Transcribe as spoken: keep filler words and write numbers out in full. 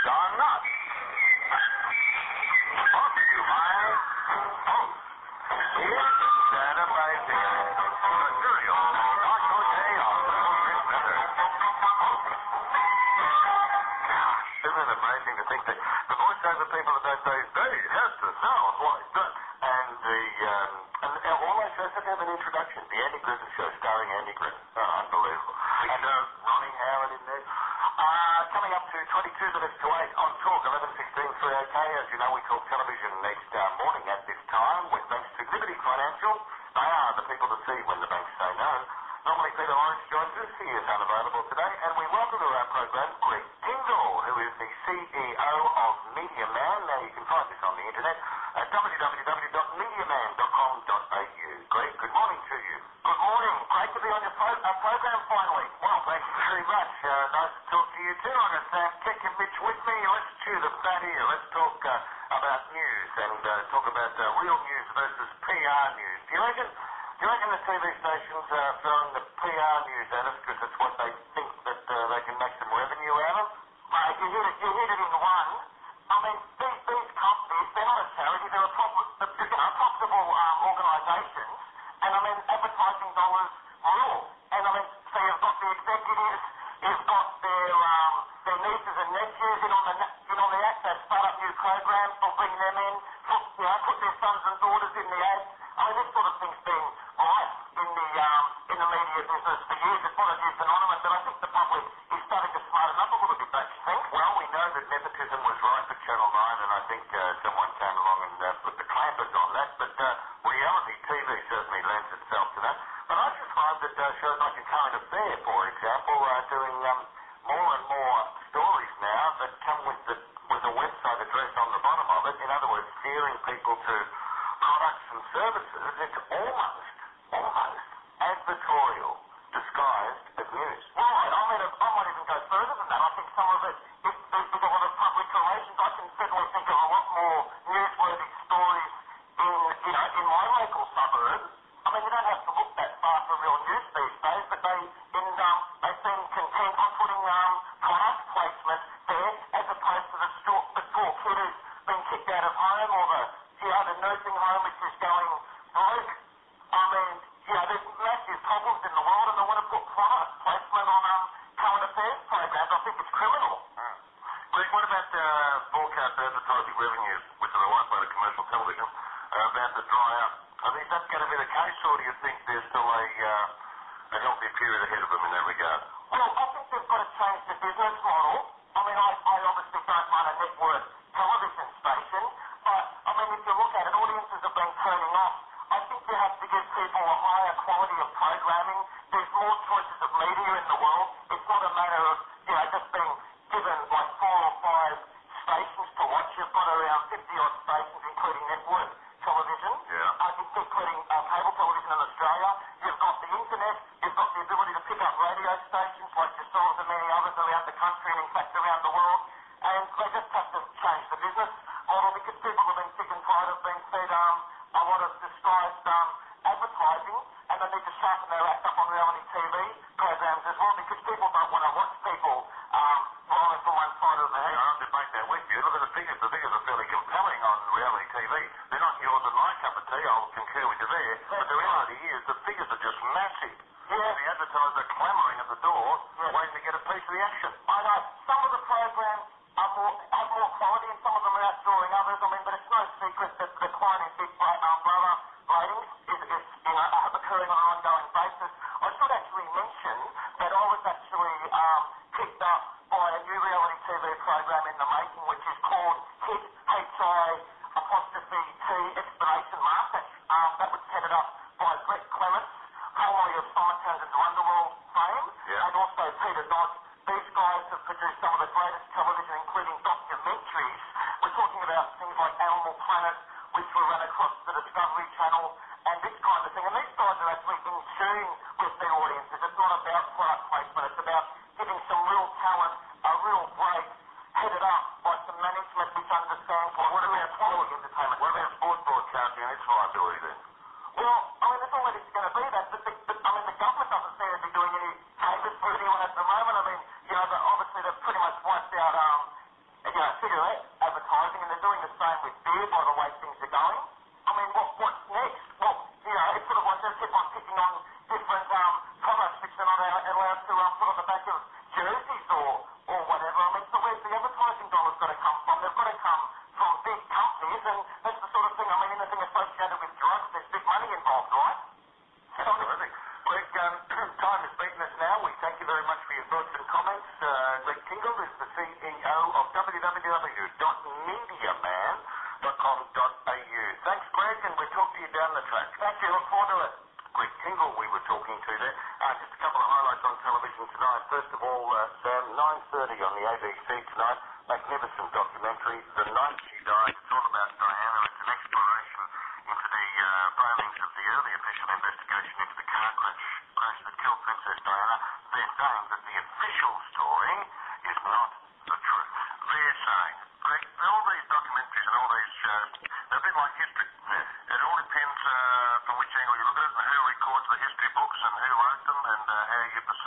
Don Knotts. Brought to you by Post. Here's Santa Barbara. The cereal. Dark Roche on the Post Better. Isn't it amazing to think that the voiceover people of those days, they had to sound like that. And the, um, and, and all those shows had to have an introduction. The Andy Griffith Show starring Andy Griffith. Oh, unbelievable. And uh, Ronnie Howard in there. Uh, coming up to twenty-two minutes to eight on Talk, eleven sixteen three A K. As you know, we talk television next uh, morning at this time with thanks to Liberty Financial. They are the people to see when the banks say no. Normally Peter Lawrence joins us. He is unavailable today. And we welcome to our program Greg Tyndall, who is the C E O of Media Man. Now you can find this on the internet at w w w dot media man dot com dot a u. Greg, good morning to you. Good morning. Great to be on your pro- uh, program finally. Well, thank you very much. Uh, nice to talk to you too. I'm going to Sam Kick and Mitch with me. Let's chew the fat here. Let's talk uh, about news and uh, talk about uh, real news versus P R news. Do you reckon, do you reckon the T V stations are throwing the P R news at us because it's what they think that uh, they can make some revenue out of? Mate, you hit it, you hit it in one. I mean, these, these companies, they're not a charity, they're a prof- you know, profitable um, organisations. And I mean, advertising dollars rule. And I mean, so you've got the executives, you've got their um, their nieces and nephews in on the in on the act. They start up new programs, they'll bring them in, put, you know, put their sons and daughters in the ads. I mean, this sort of thing's been rife in the um, in the media business for years. It's not a new phenomenon, but I think the public is starting to smarten up a little bit, don't you think? Well, we know that nepotism was rife at Channel nine, and I think uh, someone came along and uh, put the clampers on that. But uh, reality T V certainly lends itself to that. But I just find that uh, shows like A Current Affair, for example, are uh, doing um, more and more stories now that come with the with a website address on the bottom of it. In other words, steering people to products and services. It's almost, almost advertorial, disguised as news. Well, I, I, mean, I might even go further than that. I think some of it is, is, is a lot of public relations. I can certainly think of a lot more newsworthy stories in, you know, in my local suburb. I mean, you don't have to look that far for real news these days, but they, in, um, they seem content on putting um, product placement there as opposed to the store, the poor kid who's been kicked out of home or the, you know, the nursing home which is going broke. I mean, you know, there's massive problems in the world and they want to put product placement on um, current affairs programs. I think it's criminal. Mm. Greg, what about uh, broadcast advertising revenues, which are the lifeblood of commercial television, uh, about to dry up? I think that's going to be the case, or do you think there's still a, uh, a healthy period ahead of them in that regard? Well, I think they've got to change the business model. I mean, I, I obviously don't run a network television station, but, I mean, if you look at it, audiences have been turning off. I think you have to give people a higher quality of programming. There's more choices of media in the world. It's not a matter of, you know, just being given like four or five stations to watch. You've got around fifty odd stations, including network television. Yeah. I think including uh, cable television in Australia. You've got the internet. You've got the ability to pick up radio stations like yourselves and many others around the country and in fact around the world. And they just have to change the business model because people have been sick and tired of being fed um, a lot of disguised um, advertising, and they need to sharpen their act up on reality T V programs as well because people don't want to watch people um, rolling from one side of the head. I debate that with you. Look at the figures. The figures are fairly compelling on reality T V. They're not yours and my cup of tea. I'll concur with you there. But the reality is the figures are just massive. Yeah. And the advertisers are clamouring at the door, yeah, waiting to get a piece of the action. I know. Some of the programs are more, have more quality and some of them are outdrawing others. I mean, but it's no secret that the decline in Big um, Brother ratings is, is you know, occurring on an ongoing basis. I should actually mention that I was actually um, picked up by a new reality T V program in the making, which is called Hit H I apostrophe T explanation mark. That, um, that was headed up by Brett Clements, formerly of Simon Townsend's Wonderwall fame, yeah, and also Peter Dodds. These guys have produced some of the greatest television, including documentaries. We're talking about things like Animal Planet, which were run across the Discovery Channel, and this kind of thing. And these guys are actually in tune with their audiences. It's not about product placement. It's about giving some real talent a real break, headed up by some management which understands what, what about quality entertainment. What about sports broadcasting and its viability then? Well, I mean, there's always going to be that, but the, the, I mean, the government doesn't seem to be doing any changes for anyone at the moment. I mean, you know, the, obviously they've pretty much wiped out, um, you know, cigarette advertising, and they're doing the same with beer by the way things are going. I mean, what, what's next? Well, you know, it's sort of like they keep on picking on different um, products which they're not allowed to um, put on the back of jerseys or, or whatever. I mean, so where's the advertising dollars got to come from? They've got to come from big companies, and that's the sort of thing, I mean, anything associated with drugs, there's big money involved, right? Absolutely. Greg, um, time has beaten us now. We thank you very much for your thoughts and comments. Uh, Greg Tingle is the C E O of w w w dot mediaman dot com dot a u. Thanks, Greg, and we'll talk to you down the track. Thank you. Look forward to it. Greg Tingle we were talking to there. Uh, just a couple of highlights on television tonight. First of all, uh, Sam, nine thirty on the A B C tonight. Magnificent documentary, The Night She Died. It's all about Diana. It's an exploration into the uh, failings of the early official investigation into the car crash, crash that killed Princess Diana. They're saying that the official story is not the truth. They're saying, Greg, all these documentaries and all these shows, they're a bit like history. Yeah. It all depends uh, from which angle you look at it and who records the history books and who wrote them and uh, how you perceive